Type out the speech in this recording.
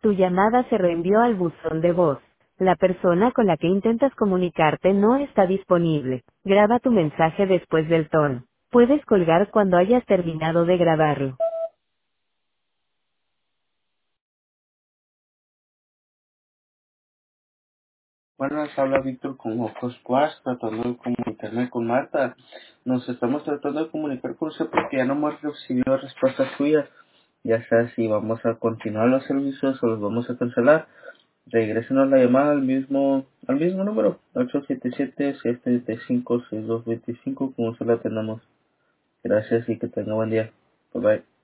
Tu llamada se reenvió al buzón de voz. La persona con la que intentas comunicarte no está disponible. Graba tu mensaje después del tono. Puedes colgar cuando hayas terminado de grabarlo. Buenas, habla Víctor con Ojos Squash, tratando de comunicarme con Marta. Nos estamos tratando de comunicar con usted porque ya no hemos recibido respuesta suya. Ya sea si vamos a continuar los servicios o los vamos a cancelar. Regrésenos la llamada al mismo número, 877-635-6225, como se la tenemos. Gracias y que tenga buen día. Bye bye.